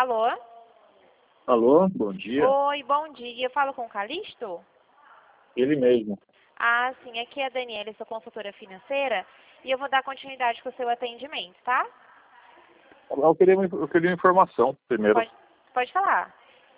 Alô? Alô, bom dia. Oi, bom dia. Eu falo com o Calixto? Ele mesmo. Ah, sim. Aqui é a Daniela, sou consultora financeira e eu vou dar continuidade com o seu atendimento, tá? Eu queria informação primeiro. Pode falar.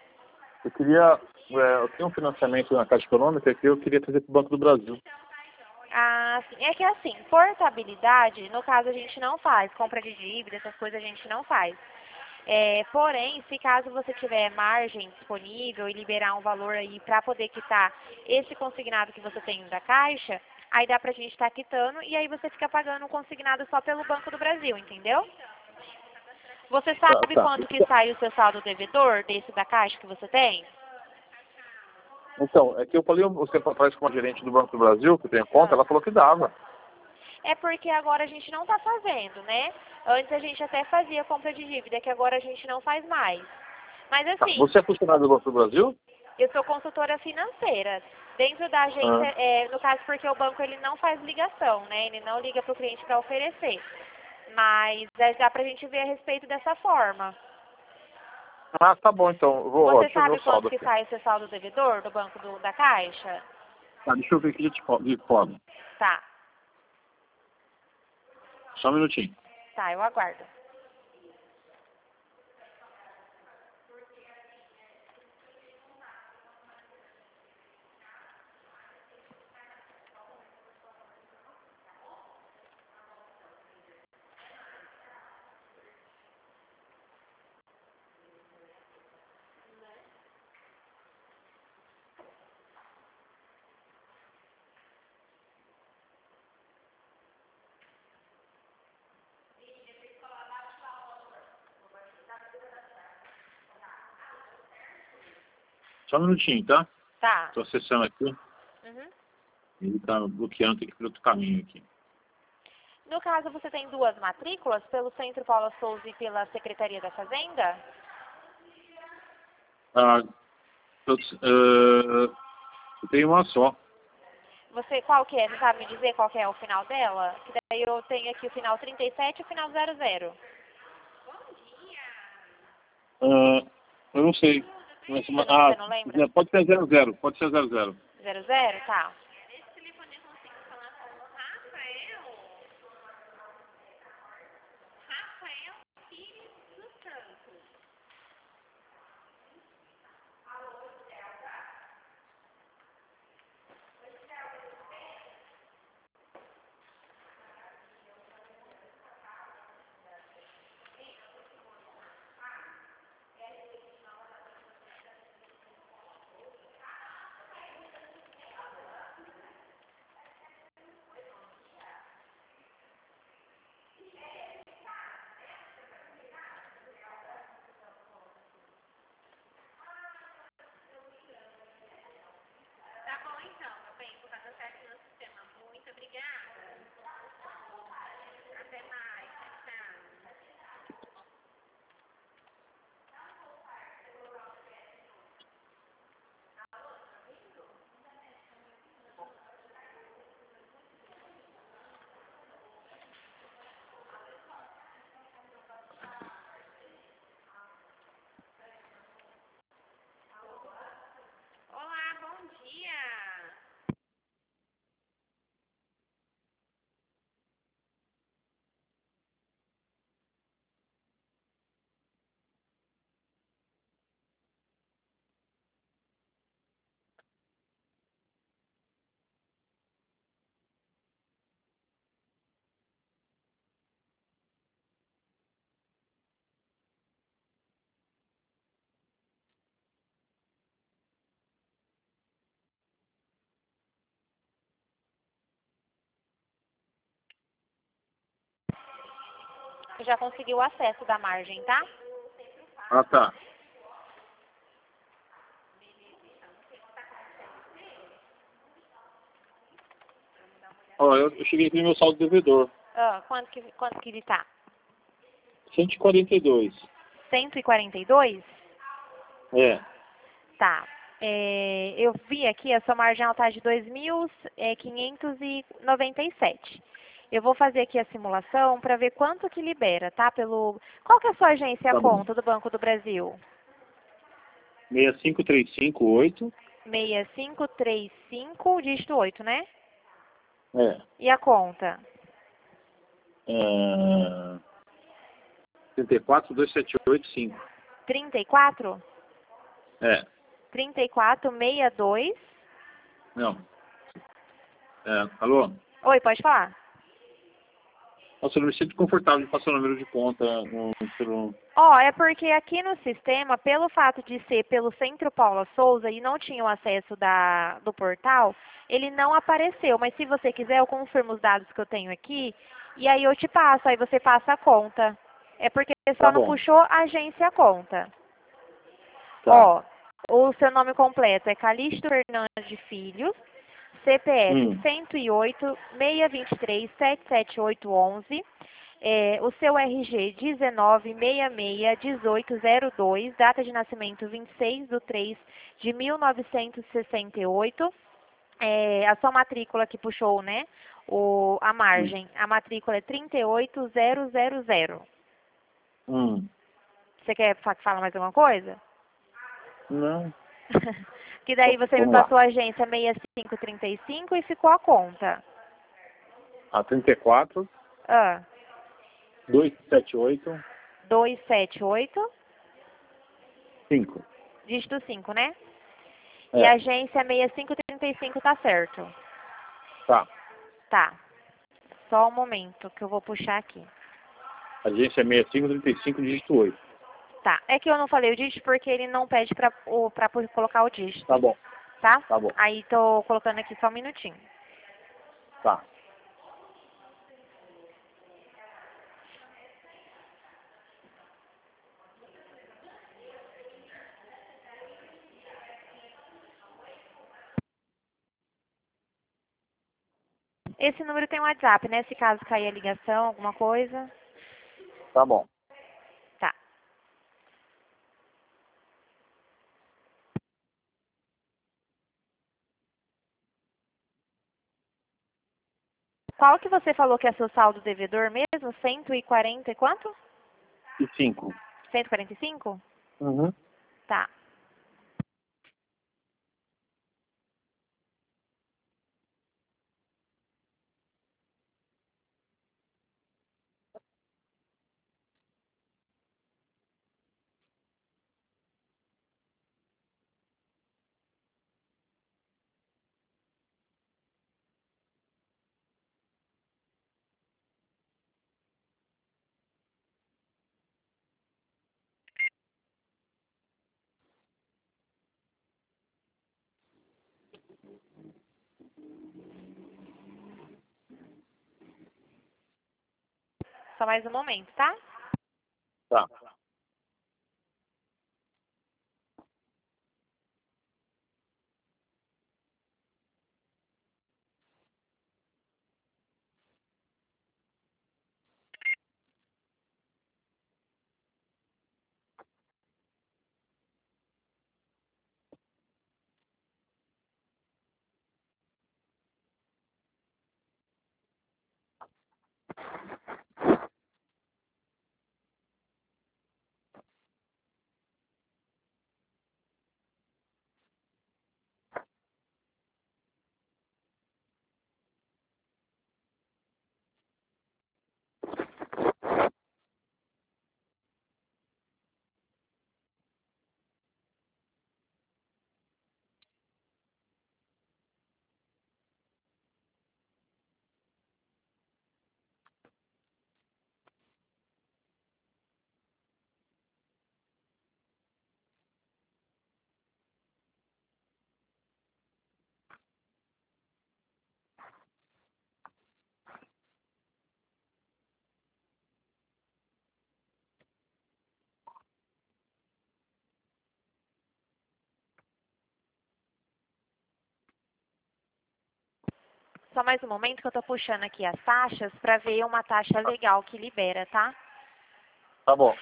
Eu tenho um financiamento na Caixa Econômica que eu queria trazer para o Banco do Brasil. Ah, sim. É que assim, portabilidade, no caso a gente não faz. Compra de dívida, essas coisas a gente não faz. Porém, se caso você tiver margem disponível e liberar um valor aí para poder quitar esse consignado que você tem da Caixa, aí dá pra gente estar quitando e aí você fica pagando o consignado só pelo Banco do Brasil, entendeu? Você sabe Tá. quanto que sai o seu saldo devedor desse da Caixa que você tem? Então, é que eu falei um tempo atrás com uma gerente do Banco do Brasil, que tem conta, ela falou que dava. É porque agora a gente não está fazendo, né? Antes a gente até fazia compra de dívida, que agora a gente não faz mais. Mas Tá. assim, Você é funcionário do Banco do Brasil? eu sou consultora financeira. Dentro da agência, no caso porque o banco ele não faz ligação, né? Ele não liga para o cliente para oferecer. Mas dá pra gente ver a respeito dessa forma. Ah, tá bom, então. Eu vou, Você deixa eu ver sabe o quanto saldo que aqui. sai o seu saldo devedor do banco da Caixa? Tá, deixa eu ver aqui de forma. Tá, Só um minutinho. tá, eu aguardo. Só um minutinho, tá? Tá. Estou acessando aqui. Uhum. Ele está bloqueando, tem que ir para outro caminho aqui. No caso, você tem duas matrículas, pelo Centro Paula Souza e pela Secretaria da Fazenda? Ah, eu tenho uma só. Qual que é? Você sabe me dizer qual que é o final dela? Que daí eu tenho aqui o final 37 e o final 00. Eu não sei. Você não lembra? Pode ser 00. Pode ser 00. 00? Tá. Olá, bom dia. Você já conseguiu o acesso da margem, tá? Ah, tá. Ó, eu cheguei aqui no meu saldo devedor. Quanto que ele tá? 142. 142? É. Tá. Eu vi aqui, a sua margem está de 2.597. Eu vou fazer aqui a simulação para ver quanto que libera, tá? Qual que é a sua agência e a Tá bom. conta do Banco do Brasil? 65358. 6535, dígito 8, né? É. E a conta? 3427885. 34? É. 3462. Não. Alô? Oi, pode falar. Nossa, eu não me sinto confortável de passar o número de conta pelo... É porque aqui no sistema, pelo fato de ser pelo Centro Paula Souza e não tinha o acesso do portal, ele não apareceu. Mas se você quiser, eu confirmo os dados que eu tenho aqui e aí eu te passo, aí você passa a conta. É porque Tá só não bom. puxou a agência a conta. Tá. O seu nome completo é Calixto Fernandes de Filho, CPF 108 623 77811. O seu RG 1966-1802, data de nascimento 26/3 de 1968. A sua matrícula que puxou, né? A margem. A matrícula é 38000. Você quer que fale mais alguma coisa? Não. Que daí você me Vamos lá. passou a agência 6535 e ficou a conta. A 34 Ah, 278 278, 5. dígito 5, né? E a É. agência 6535 tá certo. Tá. Tá. Só um momento que eu vou puxar aqui. Agência 6535, dígito 8. Tá. É que eu não falei o dígito porque ele não pede pra colocar o dígito, Tá bom. tá? Tá bom. Aí tô colocando aqui só um minutinho. Tá. Esse número tem um WhatsApp, né? Se caso cair a ligação, alguma coisa. Tá bom. Tá. Qual que você falou que é seu saldo devedor mesmo? 140 e quanto? E 5. 145? Uhum. Tá. Só mais um momento, tá? Tá. Só mais um momento que eu tô puxando aqui as taxas pra ver uma taxa legal que libera, tá? Tá bom.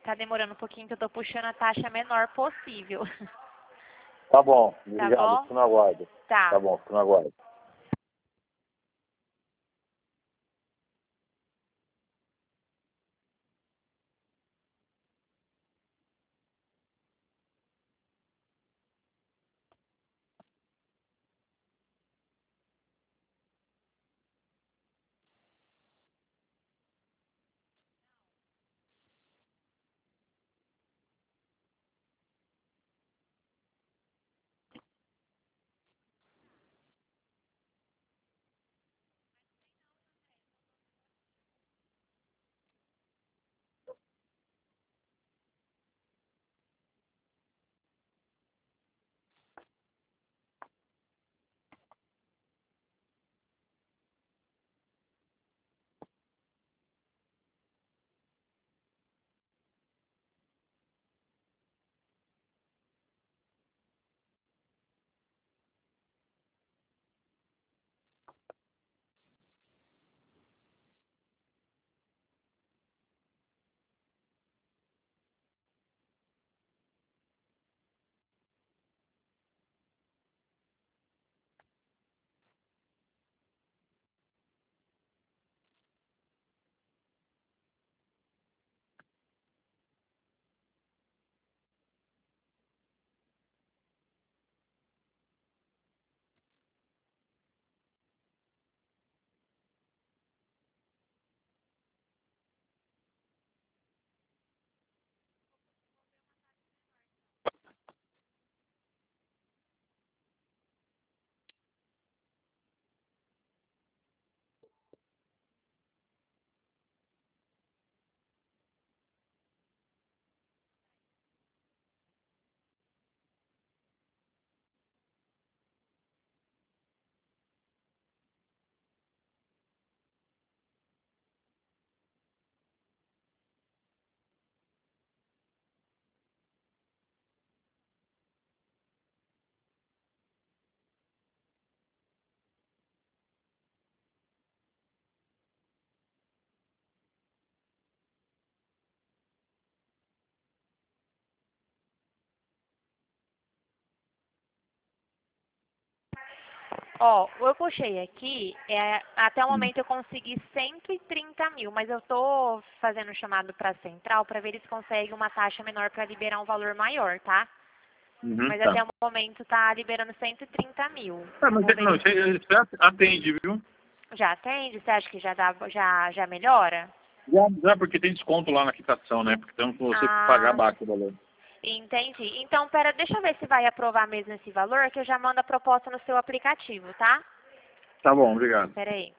Tá demorando um pouquinho que eu tô puxando a taxa menor possível. Tá bom, Tá obrigado, bom? fico no aguardo. Tá. Tá bom, fico no aguardo. Ó, eu puxei aqui, até o momento eu consegui 130 mil, mas eu tô fazendo um chamado para a central para ver se consegue uma taxa menor para liberar um valor maior, tá? Mas Tá. até o momento tá liberando 130 mil. Ah, mas Vou não, verificar. você atende, viu? Já atende? Você acha que já dá, já melhora? Já, porque tem desconto lá na quitação, né? Porque então você pagar Ah, abaixo do valor. entendi. Então, pera, deixa eu ver se vai aprovar mesmo esse valor, que eu já mando a proposta no seu aplicativo, tá? Tá bom, obrigado. Pera aí.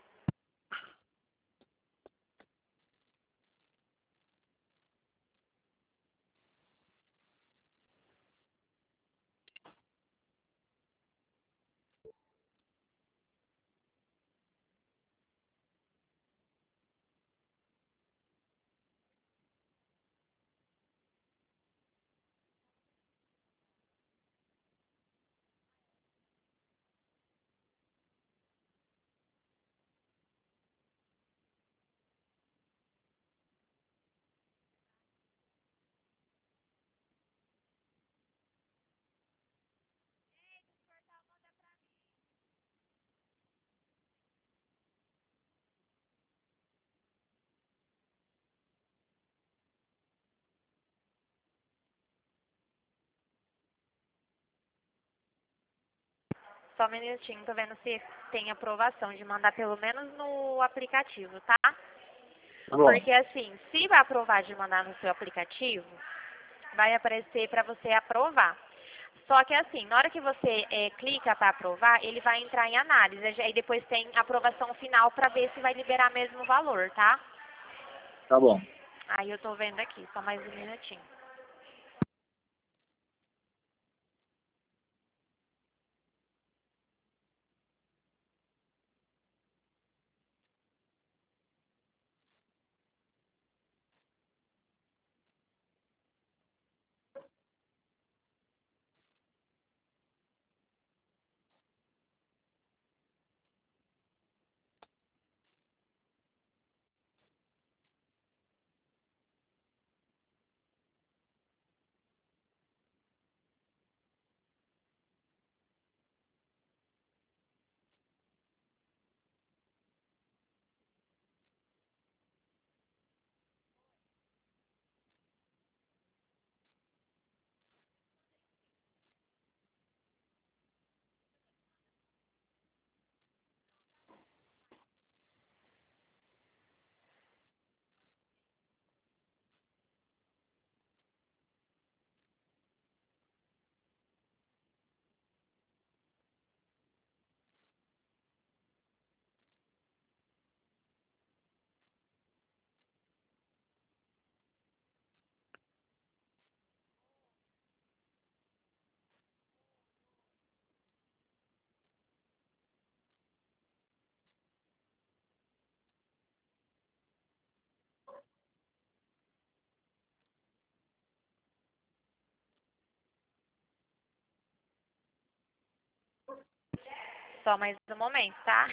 Só um minutinho, tô vendo se tem aprovação de mandar pelo menos no aplicativo, tá? Tá bom. Porque assim, se vai aprovar de mandar no seu aplicativo, vai aparecer para você aprovar. Só que assim, na hora que você clica para aprovar, ele vai entrar em análise. Aí depois tem aprovação final para ver se vai liberar mesmo o valor, tá? Tá bom. Aí eu tô vendo aqui, só mais um minutinho. Só mais um momento, tá?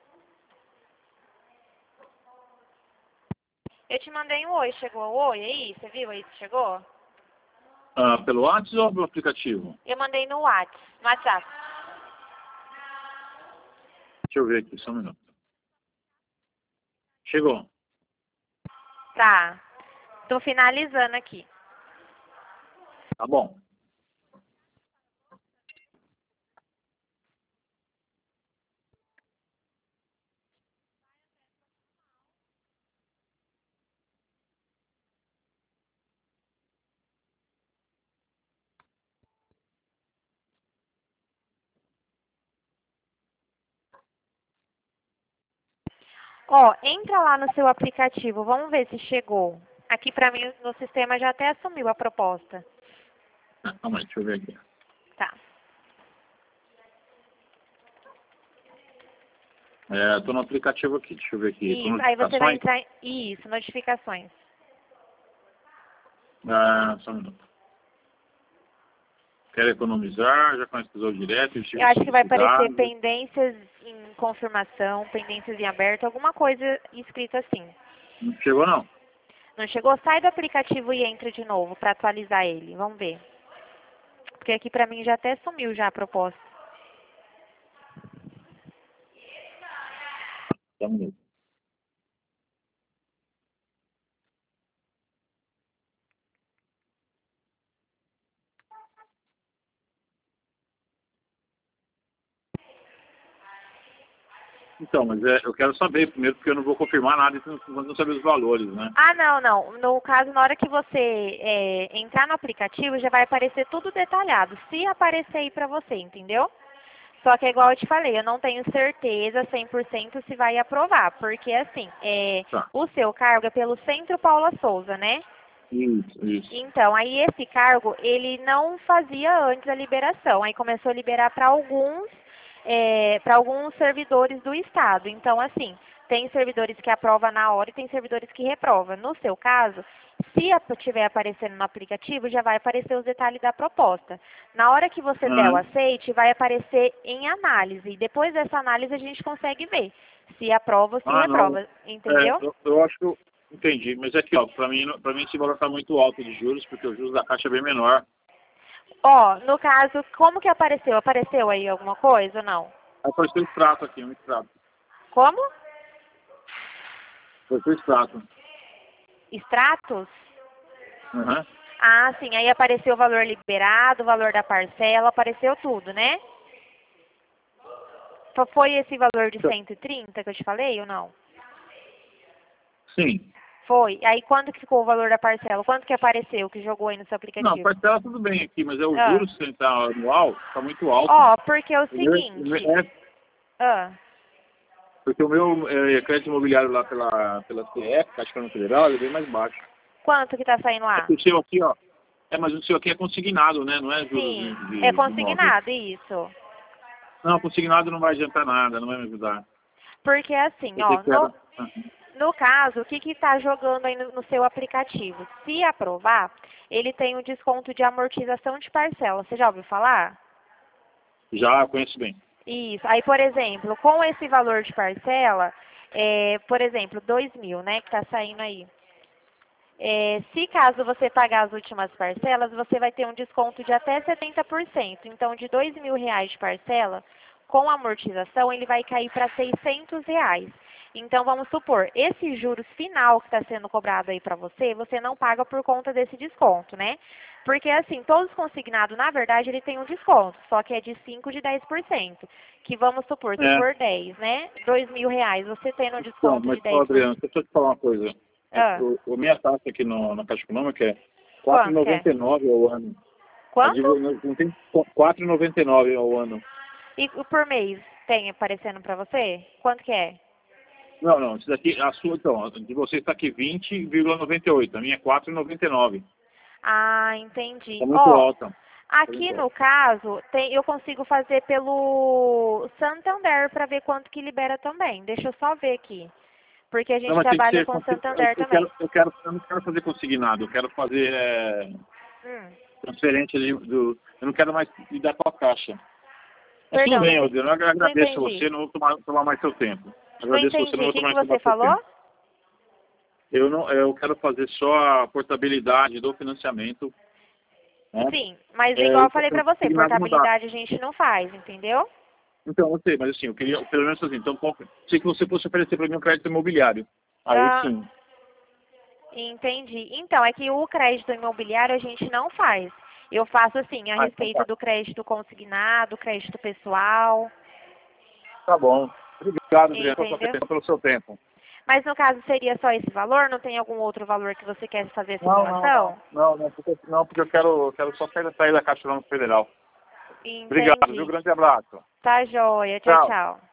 Eu te mandei um oi, chegou o oi aí? Você viu aí se chegou? Pelo WhatsApp ou pelo aplicativo? Eu mandei no WhatsApp. Deixa eu ver aqui, só um minuto. Chegou. Tá. Tô finalizando aqui. Tá bom. Ó, entra lá no seu aplicativo, vamos ver se chegou. Aqui pra mim no sistema já até assumiu a proposta. Calma aí, deixa eu ver aqui. Tá. Tô no aplicativo aqui, deixa eu ver aqui. Isso, aí você vai entrar em... Isso, notificações. Só um minuto. Quero economizar, já conhece o Tesouro Direto. Eu acho que vai aparecer pendências em confirmação, pendências em aberto, alguma coisa escrita assim. Não chegou, não. Não chegou? Sai do aplicativo e entra de novo para atualizar ele. Vamos ver. Porque aqui pra mim já até sumiu já a proposta. Só um minuto. Então, mas eu quero saber primeiro, porque eu não vou confirmar nada enquanto não saber os valores, né? Ah, não. No caso, na hora que você entrar no aplicativo, já vai aparecer tudo detalhado. Se aparecer aí pra você, entendeu? Só que é igual eu te falei, eu não tenho certeza 100% se vai aprovar. Porque assim, Tá. o seu cargo é pelo Centro Paula Souza, né? Isso. Então, aí esse cargo, ele não fazia antes a liberação. Aí começou a liberar para alguns servidores do Estado. Então, assim, tem servidores que aprovam na hora e tem servidores que reprovam. No seu caso, se estiver aparecendo no aplicativo, já vai aparecer os detalhes da proposta. Na hora que você der o aceite, vai aparecer em análise. E depois dessa análise, a gente consegue ver se aprova ou se reprova. Não. Entendeu? Eu acho que eu entendi. Mas aqui, ó, pra mim esse valor tá muito alto de juros, porque o juros da Caixa é bem menor. Ó, no caso, como que apareceu? Apareceu aí alguma coisa ou não? Apareceu um extrato aqui, um extrato. Como? Apareceu extrato. Extratos? Uhum. Ah, sim. Aí apareceu o valor liberado, o valor da parcela, apareceu tudo, né? Foi esse valor de 130 que eu te falei ou não? Sim. Foi. Aí quando que ficou o valor da parcela? Quanto que apareceu que jogou aí no seu Não, aplicativo? parcela tudo bem aqui, mas o Ah. juros central anual tá muito alto. Ó, porque é o O meu- seguinte... é, porque o meu crédito imobiliário lá pela CF, Caixa Econômica Federal, ele é bem mais baixo. Quanto que tá saindo lá? O seu aqui, ó. Mas o seu aqui é consignado, né? Não é juros Sim, de é imóvel. consignado, isso. Não, consignado não vai adiantar nada, não vai me ajudar. Porque assim, Eu ó, quero... no caso, o que está jogando aí no seu aplicativo? Se aprovar, ele tem um desconto de amortização de parcela. Você já ouviu falar? Já conheço bem. Isso. Aí, por exemplo, com esse valor de parcela, por exemplo, 2.000, né, que está saindo aí. Se caso você pagar as últimas parcelas, você vai ter um desconto de até 70%. Então, de R$ 2.000 de parcela, com amortização, ele vai cair para R$ 600. Então, vamos supor, esse juros final que está sendo cobrado aí para você, você não paga por conta desse desconto, né? Porque, assim, todos consignados, na verdade, ele tem um desconto, só que é de 5% de 10%. Que vamos supor, se for 10, né? R$ 2.000, você tendo um Então, desconto mas, de 10%. Adriano, deixa eu te falar uma coisa. Ah, A minha taxa aqui na Caixa Econômica é quanto que é? 4,99 ao ano. Quanto? Não tem 4,99 ao ano. E por mês tem aparecendo para você? Quanto que é? Não, isso daqui, a sua, então, a de você está aqui 20,98. A minha é 4,99. Ah, entendi. Está muito Ó, alta. aqui no caso, eu consigo fazer pelo Santander para ver quanto que libera também. Deixa eu só ver aqui. Porque a gente Não, mas tem que trabalha ser, com Santander também. eu não quero fazer consignado, eu quero fazer Hum. transferência eu não quero mais lidar com a Caixa. Mas tudo Perdão, bem, não Adriano, eu agradeço entendi. você, não vou tomar mais seu tempo. Não Agradeço você, entendi. não O vou que tomar que mais você seu falou? tempo. Eu quero fazer só a portabilidade do financiamento, né? Sim, mas igual eu falei Eu pra você, queria mais mudar. portabilidade a gente não faz, entendeu? Então, eu sei, mas assim, eu queria, pelo menos assim, então, sei que você fosse oferecer para mim um crédito imobiliário. Aí Ah, sim. entendi. Então, é que o crédito imobiliário a gente não faz. Eu faço assim, a Então respeito tá. do crédito consignado, crédito pessoal, Tá bom. Obrigado, Adriano, entendeu? pelo seu tempo. Mas no caso seria só esse valor? Não tem algum outro valor que você quer fazer a Não, não, não. simulação? Não, porque eu quero só sair da Caixa Econômica Federal. Obrigado, viu? Entendi. Grande abraço. Tá joia. Tchau, Tchau. tchau.